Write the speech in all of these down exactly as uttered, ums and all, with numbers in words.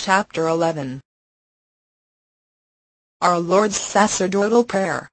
Chapter eleven. Our Lord's Sacerdotal Prayer.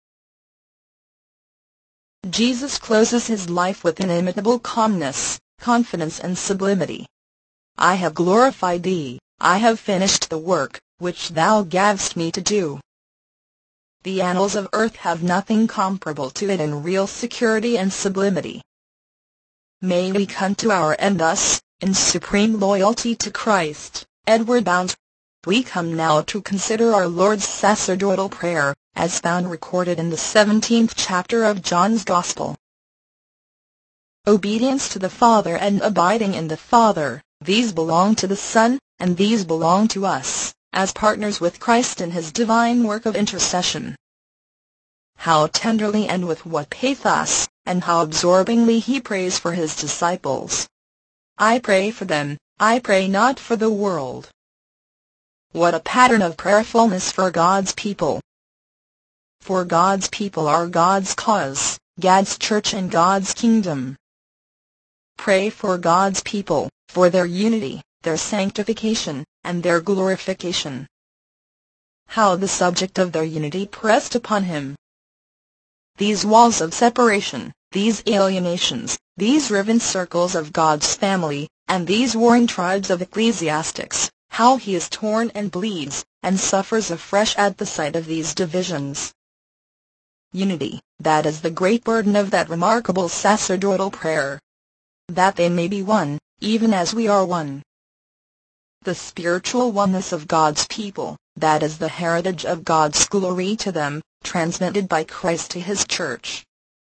Jesus closes his life with inimitable calmness, confidence and sublimity. I have glorified thee, I have finished the work, which thou gavest me to do. The annals of earth have nothing comparable to it in real security and sublimity. May we come to our end thus, in supreme loyalty to Christ. Edward Bounds. We come now to consider our Lord's sacerdotal prayer, as found recorded in the seventeenth chapter of John's Gospel. Obedience to the Father and abiding in the Father, these belong to the Son, and these belong to us, as partners with Christ in his divine work of intercession. How tenderly and with what pathos, and how absorbingly he prays for his disciples. I pray for them, I pray not for the world. What a pattern of prayerfulness for God's people. For God's people are God's cause, God's church and God's kingdom. Pray for God's people, for their unity, their sanctification, and their glorification. How the subject of their unity pressed upon him. These walls of separation, these alienations, these riven circles of God's family, and these warring tribes of ecclesiastics, how he is torn and bleeds, and suffers afresh at the sight of these divisions. Unity, that is the great burden of that remarkable sacerdotal prayer. That they may be one, even as we are one. The spiritual oneness of God's people, that is the heritage of God's glory to them, transmitted by Christ to his church.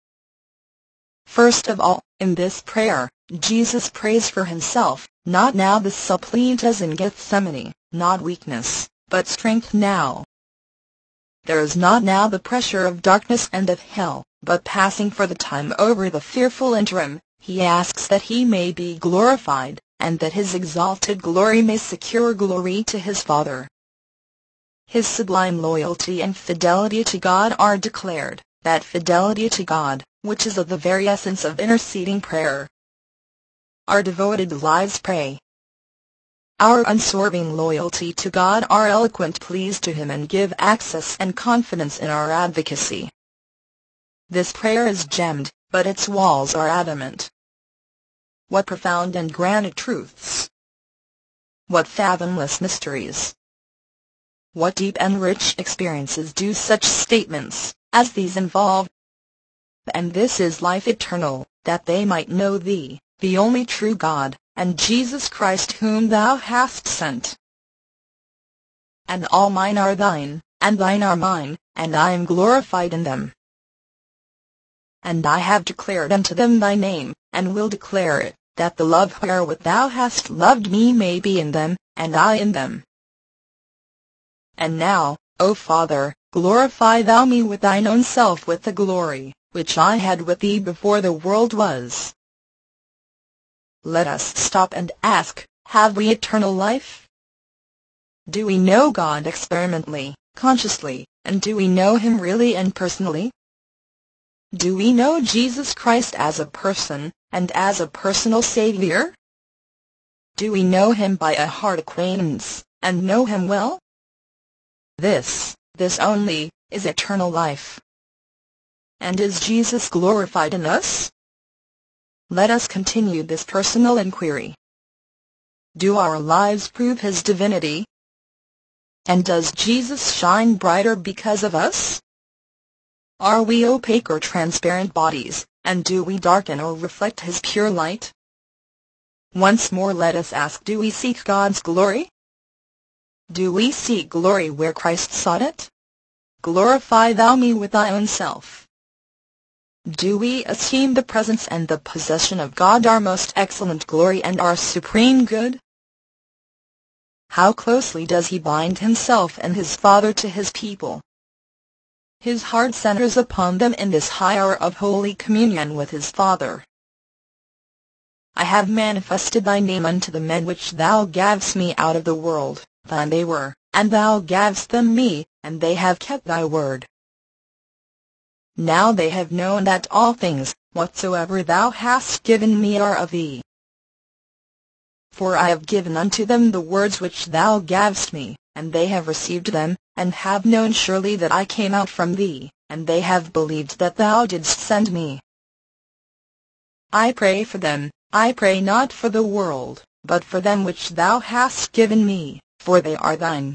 First of all, in this prayer, Jesus prays for himself, not now the suppliant as in Gethsemane, not weakness, but strength now. There is not now the pressure of darkness and of hell, but passing for the time over the fearful interim, he asks that he may be glorified, and that his exalted glory may secure glory to his Father. His sublime loyalty and fidelity to God are declared, that fidelity to God, which is of the very essence of interceding prayer. Our devoted lives pray. Our unswerving loyalty to God are eloquent pleas to him and give access and confidence in our advocacy. This prayer is gemmed, but its walls are adamant. What profound and granite truths! What fathomless mysteries! What deep and rich experiences do such statements as these involve? And this is life eternal, that they might know thee, the only true God, and Jesus Christ whom thou hast sent. And all mine are thine, and thine are mine, and I am glorified in them. And I have declared unto them thy name, and will declare it, that the love wherewith thou hast loved me may be in them, and I in them. And now, O Father, glorify thou me with thine own self with the glory which I had with thee before the world was. Let us stop and ask, have we eternal life? Do we know God experimentally, consciously, and do we know him really and personally? Do we know Jesus Christ as a person, and as a personal Savior? Do we know him by a heart acquaintance, and know him well? This, this only, is eternal life. And is Jesus glorified in us? Let us continue this personal inquiry. Do our lives prove his divinity? And does Jesus shine brighter because of us? Are we opaque or transparent bodies, and do we darken or reflect his pure light? Once more let us ask, do we seek God's glory? Do we seek glory where Christ sought it? Glorify thou me with thy own self. Do we esteem the presence and the possession of God our most excellent glory and our supreme good? How closely does he bind himself and his Father to his people? His heart centers upon them in this high hour of holy communion with his Father. I have manifested thy name unto the men which thou gavest me out of the world, thine they were, and thou gavest them me, and they have kept thy word. Now they have known that all things, whatsoever thou hast given me, are of thee. For I have given unto them the words which thou gavest me, and they have received them, and have known surely that I came out from thee, and they have believed that thou didst send me. I pray for them, I pray not for the world, but for them which thou hast given me, for they are thine.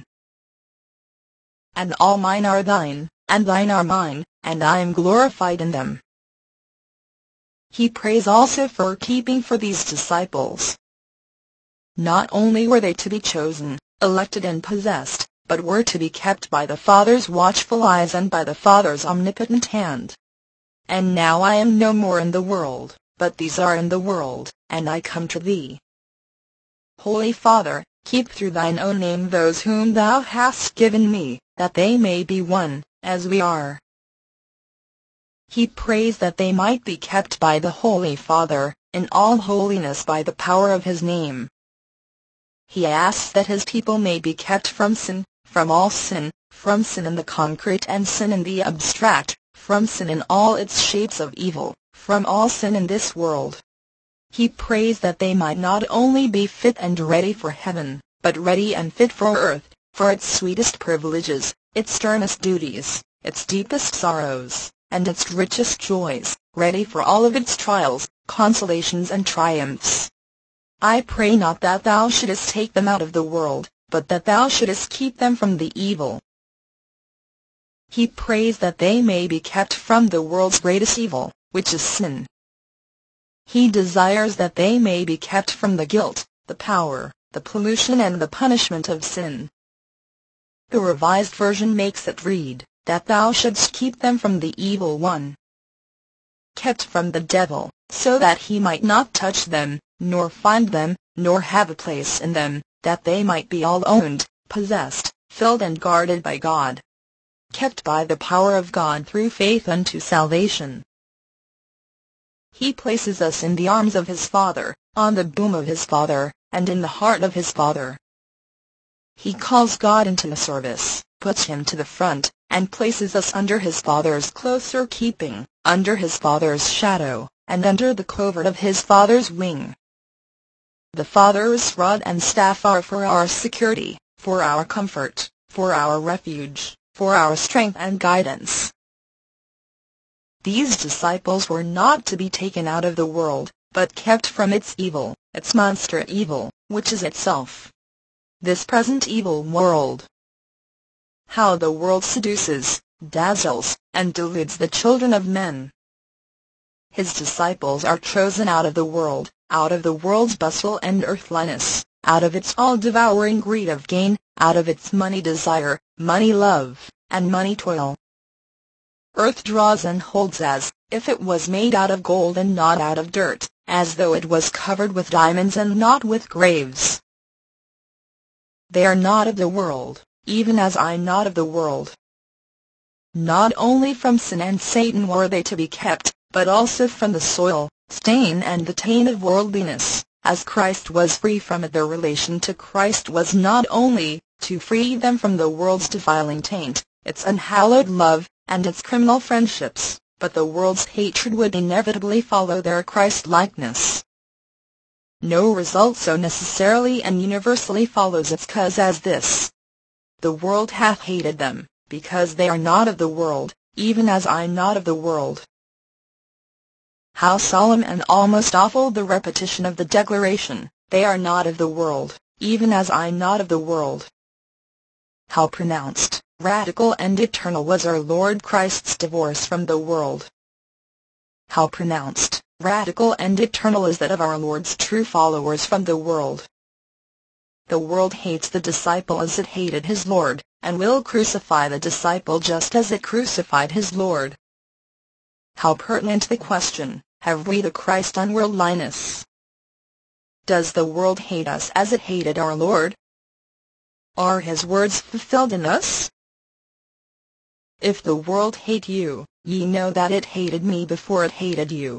And all mine are thine, and thine are mine, and I am glorified in them. He prays also for keeping for these disciples. Not only were they to be chosen, elected and possessed, but were to be kept by the Father's watchful eyes and by the Father's omnipotent hand. And now I am no more in the world, but these are in the world, and I come to thee. Holy Father, keep through thine own name those whom thou hast given me, that they may be one, as we are. He prays that they might be kept by the Holy Father, in all holiness by the power of his name. He asks that his people may be kept from sin, from all sin, from sin in the concrete and sin in the abstract, from sin in all its shapes of evil, from all sin in this world. He prays that they might not only be fit and ready for heaven, but ready and fit for earth, for its sweetest privileges, its sternest duties, its deepest sorrows, and its richest joys, ready for all of its trials, consolations and triumphs. I pray not that thou shouldest take them out of the world, but that thou shouldest keep them from the evil. He prays that they may be kept from the world's greatest evil, which is sin. He desires that they may be kept from the guilt, the power, the pollution and the punishment of sin. The Revised Version makes it read, that thou shouldst keep them from the evil one. Kept from the devil, so that he might not touch them, nor find them, nor have a place in them, that they might be all owned, possessed, filled and guarded by God. Kept by the power of God through faith unto salvation. He places us in the arms of his Father, on the bosom of his Father, and in the heart of his Father. He calls God into the service, puts him to the front, and places us under his Father's closer keeping, under his Father's shadow, and under the covert of his Father's wing. The Father's rod and staff are for our security, for our comfort, for our refuge, for our strength and guidance. These disciples were not to be taken out of the world, but kept from its evil, its monster evil, which is itself. This present evil world. How the world seduces, dazzles, and deludes the children of men. His disciples are chosen out of the world, out of the world's bustle and earthliness, out of its all-devouring greed of gain, out of its money desire, money love, and money toil. Earth draws and holds as if it was made out of gold and not out of dirt, as though it was covered with diamonds and not with graves. They are not of the world, even as I am not of the world. Not only from sin and Satan were they to be kept, but also from the soil, stain and the taint of worldliness, as Christ was free from it. Their relation to Christ was not only to free them from the world's defiling taint, its unhallowed love, and its criminal friendships, but the world's hatred would inevitably follow their Christ-likeness. No result so necessarily and universally follows its cause as this. The world hath hated them, because they are not of the world, even as I am not of the world. How solemn and almost awful the repetition of the declaration, they are not of the world, even as I am not of the world. How pronounced, radical and eternal was our Lord Christ's divorce from the world. How pronounced, radical and eternal is that of our Lord's true followers from the world. The world hates the disciple as it hated his Lord, and will crucify the disciple just as it crucified his Lord. How pertinent the question, have we the Christ unworldliness? Does the world hate us as it hated our Lord? Are his words fulfilled in us? If the world hate you, ye know that it hated me before it hated you.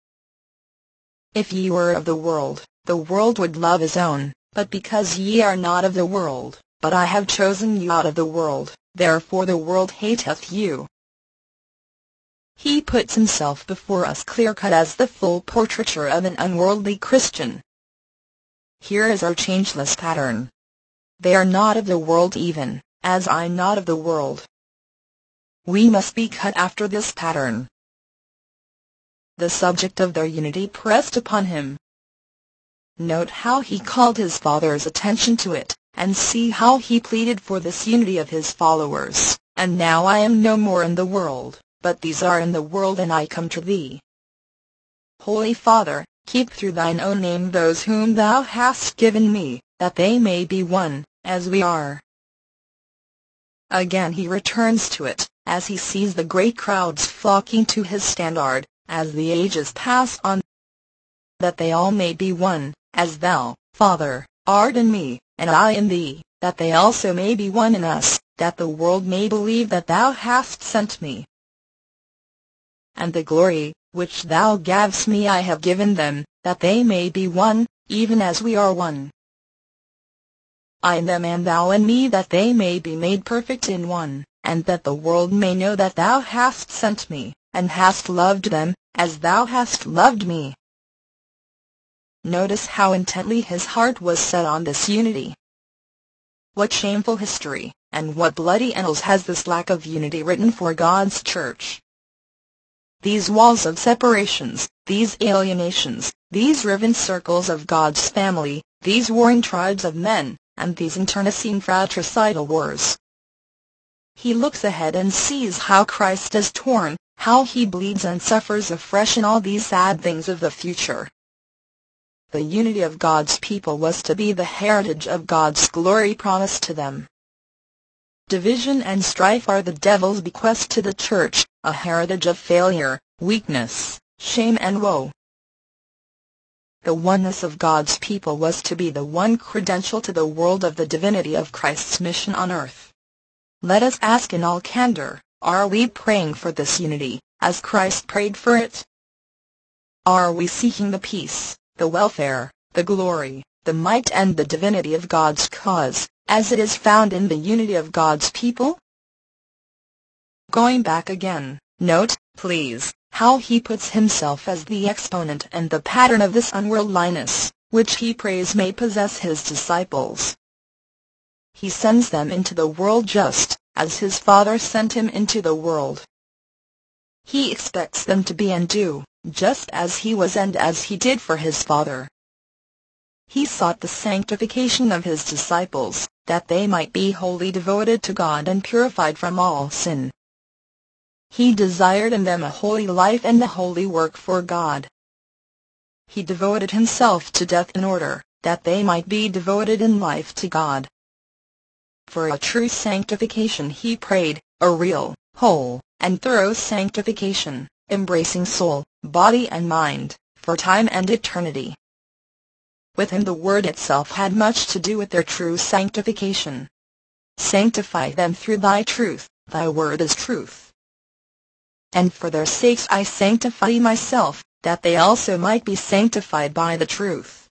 If ye were of the world, the world would love his own, but because ye are not of the world, but I have chosen you out of the world, therefore the world hateth you. He puts himself before us clear-cut as the full portraiture of an unworldly Christian. Here is our changeless pattern. They are not of the world even, as I am not of the world. We must be cut after this pattern. The subject of their unity pressed upon him. Note how he called his Father's attention to it, and see how he pleaded for this unity of his followers. And now I am no more in the world, but these are in the world, and I come to thee. Holy Father, keep through thine own name those whom thou hast given me, that they may be one, as we are. Again he returns to it, as he sees the great crowds flocking to his standard, as the ages pass on, that they all may be one, as thou, Father, art in me, and I in thee, that they also may be one in us, that the world may believe that thou hast sent me. And the glory, which thou gavest me I have given them, that they may be one, even as we are one. I in them and thou in me, that they may be made perfect in one, and that the world may know that thou hast sent me, and hast loved them, as thou hast loved me. Notice how intently his heart was set on this unity. What shameful history, and what bloody annals has this lack of unity written for God's church? These walls of separations, these alienations, these riven circles of God's family, these warring tribes of men, and these internecine fratricidal wars. He looks ahead and sees how Christ is torn, how he bleeds and suffers afresh in all these sad things of the future. The unity of God's people was to be the heritage of God's glory promised to them. Division and strife are the devil's bequest to the church, a heritage of failure, weakness, shame and woe. The oneness of God's people was to be the one credential to the world of the divinity of Christ's mission on earth. Let us ask in all candor, are we praying for this unity, as Christ prayed for it? Are we seeking the peace, the welfare, the glory, the might and the divinity of God's cause, as it is found in the unity of God's people? Going back again, note, please, how he puts himself as the exponent and the pattern of this unworldliness, which he prays may possess his disciples. He sends them into the world just as his Father sent him into the world. He expects them to be and do, just as he was and as he did for his Father. He sought the sanctification of his disciples, that they might be wholly devoted to God and purified from all sin. He desired in them a holy life and a holy work for God. He devoted himself to death in order that they might be devoted in life to God. For a true sanctification he prayed, a real, whole, and thorough sanctification, embracing soul, body and mind, for time and eternity. With him the Word itself had much to do with their true sanctification. Sanctify them through thy truth, thy word is truth. And for their sakes I sanctify myself, that they also might be sanctified by the truth.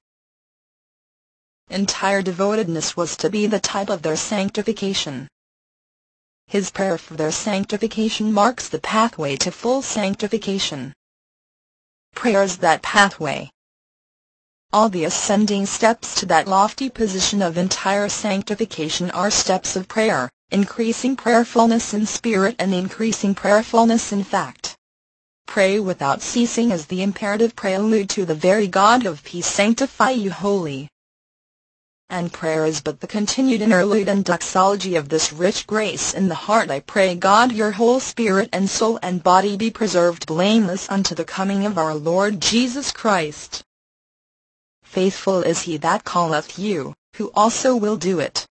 Entire devotedness was to be the type of their sanctification. His prayer for their sanctification marks the pathway to full sanctification. Prayer is that pathway. All the ascending steps to that lofty position of entire sanctification are steps of prayer, increasing prayerfulness in spirit and increasing prayerfulness in fact. Pray without ceasing is the imperative prelude to the very God of peace sanctify you wholly. And prayer is but the continued interlude and doxology of this rich grace in the heart. I pray God your whole spirit and soul and body be preserved blameless unto the coming of our Lord Jesus Christ. Faithful is he that calleth you, who also will do it.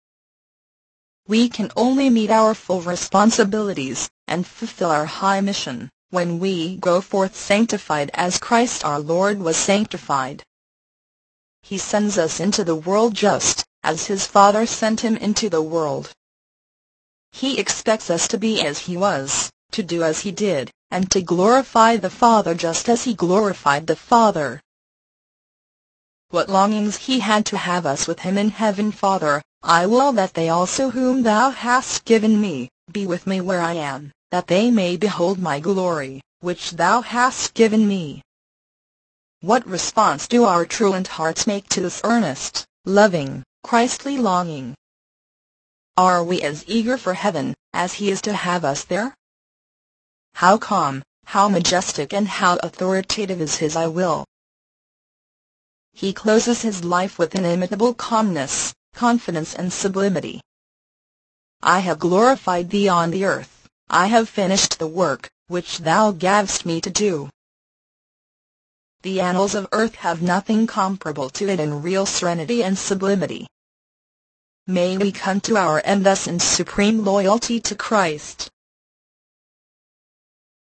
We can only meet our full responsibilities, and fulfill our high mission, when we go forth sanctified as Christ our Lord was sanctified. He sends us into the world just as his Father sent him into the world. He expects us to be as he was, to do as he did, and to glorify the Father just as he glorified the Father. What longings he had to have us with him in heaven. Father, I will that they also whom thou hast given me, be with me where I am, that they may behold my glory, which thou hast given me. What response do our truant hearts make to this earnest, loving, Christly longing? Are we as eager for heaven, as He is to have us there? How calm, how majestic and how authoritative is His I will. He closes His life with inimitable calmness, confidence and sublimity. I have glorified Thee on the earth, I have finished the work, which Thou gavest me to do. The annals of earth have nothing comparable to it in real serenity and sublimity. May we come to our end thus in supreme loyalty to Christ.